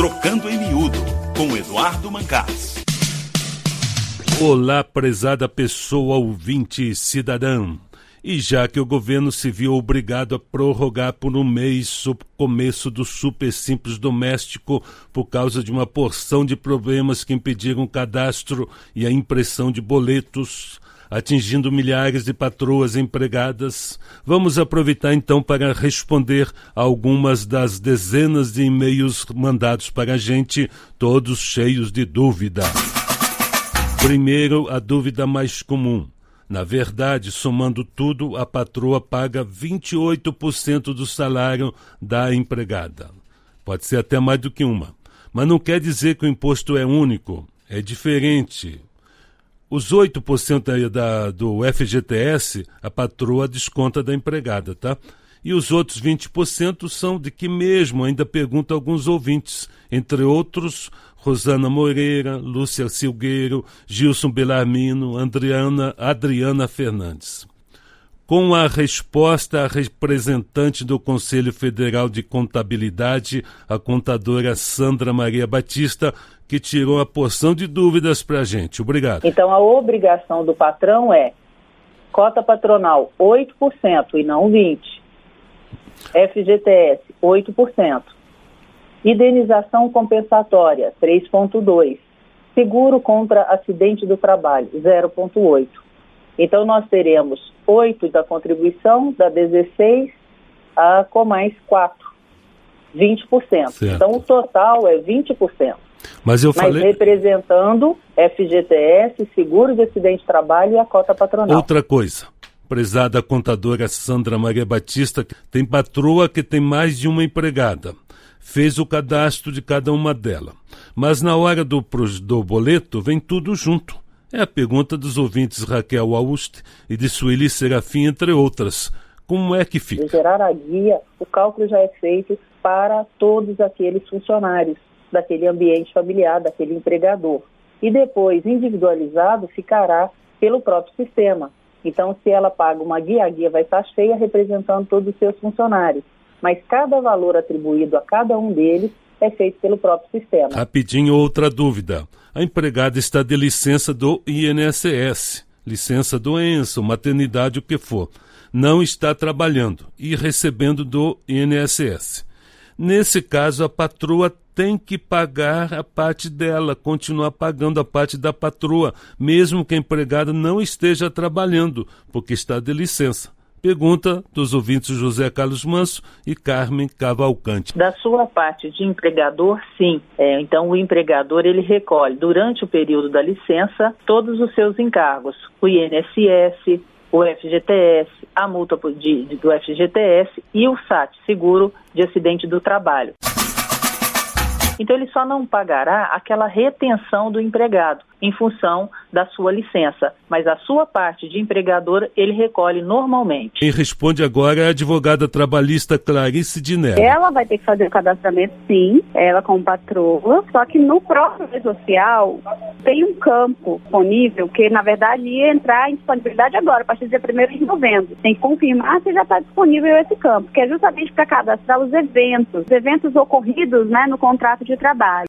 Trocando em Miúdo, com Eduardo Mancás. Olá, prezada pessoa ouvinte cidadã. E já que o governo se viu obrigado a prorrogar por um mês o começo do Super Simples Doméstico por causa de uma porção de problemas que impediram o cadastro e a impressão de boletos, atingindo milhares de patroas empregadas, vamos aproveitar então para responder a algumas das dezenas de e-mails mandados para a gente, todos cheios de dúvida. Primeiro, a dúvida mais comum. Na verdade, somando tudo, a patroa paga 28% do salário da empregada. Pode ser até mais do que uma. Mas não quer dizer que o imposto é único. É diferente. Os 8% do FGTS, a patroa desconta da empregada, tá? E os outros 20% são de que mesmo, ainda pergunta alguns ouvintes, entre outros, Rosana Moreira, Lúcia Silgueiro, Gilson Belarmino, Adriana Fernandes. Com a resposta, a representante do Conselho Federal de Contabilidade, a contadora Sandra Maria Batista, que tirou a porção de dúvidas para a gente. Obrigado. Então, a obrigação do patrão é cota patronal 8% e não 20%. FGTS 8%. Indenização compensatória 3,2%. Seguro contra acidente do trabalho 0,8%. Então, nós teremos 8% da contribuição, da 16%, com mais 4%, 20%. Certo. Então, o total é 20%. Mas representando FGTS, seguro de acidente de trabalho e a cota patronal. Outra coisa, prezada contadora Sandra Maria Batista, tem patroa que tem mais de uma empregada. Fez o cadastro de cada uma delas. Mas na hora do boleto vem tudo junto. É a pergunta dos ouvintes Raquel Auguste e de Sueli Serafim, entre outras. Como é que fica? De gerar a guia, o cálculo já é feito para todos aqueles funcionários daquele ambiente familiar, daquele empregador. E depois, individualizado, ficará pelo próprio sistema. Então, se ela paga uma guia, a guia vai estar cheia representando todos os seus funcionários. Mas cada valor atribuído a cada um deles é feito pelo próprio sistema. Rapidinho, outra dúvida. A empregada está de licença do INSS, licença doença, maternidade, o que for. Não está trabalhando e recebendo do INSS. Nesse caso, a patroa tem que pagar a parte dela, continuar pagando a parte da patroa, mesmo que a empregada não esteja trabalhando, porque está de licença. Pergunta dos ouvintes José Carlos Manso e Carmen Cavalcante. Da sua parte de empregador, sim. Então, o empregador ele recolhe, durante o período da licença, todos os seus encargos. O INSS, o FGTS, a multa do FGTS e o SAT, seguro de acidente do trabalho. Então, ele só não pagará aquela retenção do empregado em função da sua licença, mas a sua parte de empregador ele recolhe normalmente. Quem responde agora é a advogada trabalhista Clarice Dinelli. Ela vai ter que fazer o cadastramento, sim, ela como patroa, só que no próprio Rede Social tem um campo disponível que, na verdade, ia entrar em disponibilidade agora, a partir do dia 1º de novembro. Tem que confirmar se já está disponível esse campo, que é justamente para cadastrar os eventos ocorridos, né, no contrato de trabalho.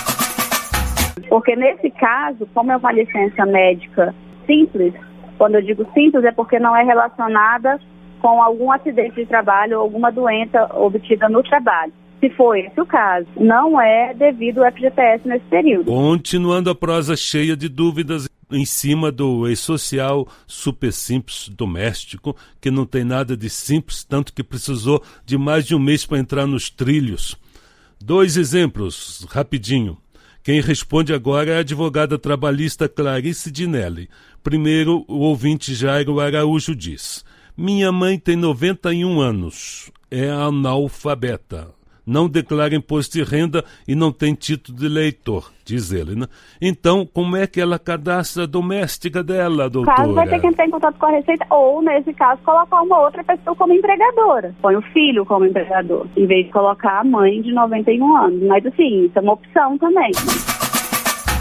Porque nesse caso, como é uma licença médica simples, quando eu digo simples é porque não é relacionada com algum acidente de trabalho ou alguma doença obtida no trabalho. Se for esse o caso, não é devido ao FGTS nesse período. Continuando a prosa cheia de dúvidas em cima do ex-social Super Simples Doméstico, que não tem nada de simples, tanto que precisou de mais de um mês para entrar nos trilhos. 2 exemplos, rapidinho. Quem responde agora é a advogada trabalhista Clarice Dinelli. Primeiro, o ouvinte Jairo Araújo diz: minha mãe tem 91 anos, é analfabeta, não declara imposto de renda e não tem título de eleitor, diz ele, né? Então, como é que ela cadastra a doméstica dela, doutora? No caso, vai ter que entrar em contato com a Receita ou, nesse caso, colocar uma outra pessoa como empregadora. Põe o filho como empregador, em vez de colocar a mãe de 91 anos. Mas, assim, isso é uma opção também.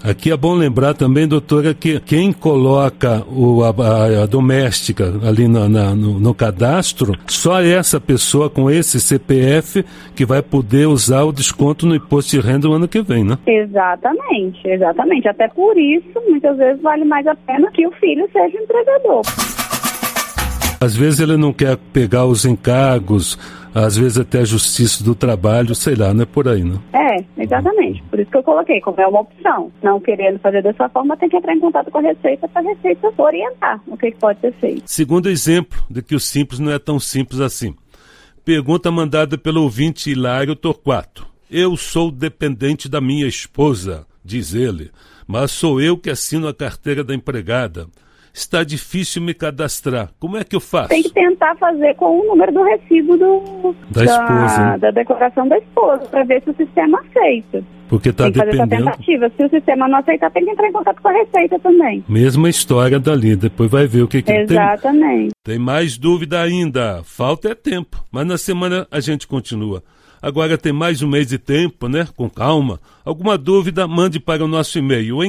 Aqui é bom lembrar também, doutora, que quem coloca a doméstica ali no cadastro, só essa pessoa com esse CPF que vai poder usar o desconto no imposto de renda o ano que vem, né? Exatamente. Até por isso, muitas vezes vale mais a pena que o filho seja empregador. Às vezes ele não quer pegar os encargos, às vezes até a Justiça do Trabalho, sei lá, não é por aí, né? Exatamente. Por isso que eu coloquei, como é uma opção. Não querendo fazer dessa forma, tem que entrar em contato com a Receita para a Receita orientar o que pode ser feito. Segundo exemplo de que o simples não é tão simples assim. Pergunta mandada pelo ouvinte Hilário Torquato. Eu sou dependente da minha esposa, diz ele, mas sou eu que assino a carteira da empregada. Está difícil me cadastrar. Como é que eu faço? Tem que tentar fazer com o número do recibo da esposa, né? Da declaração da esposa, para ver se o sistema aceita. Porque está dependendo. Tem que fazer essa tentativa. Se o sistema não aceitar, tem que entrar em contato com a Receita também. Mesma história dali. Depois vai ver o que Exatamente. Tem mais dúvida ainda. Falta é tempo. Mas na semana a gente continua. Agora tem mais um mês de tempo, né? Com calma. Alguma dúvida, mande para o nosso e-mail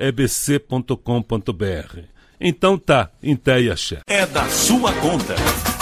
emconta@ebc.com.br. Então tá, em té e axé. É da sua conta.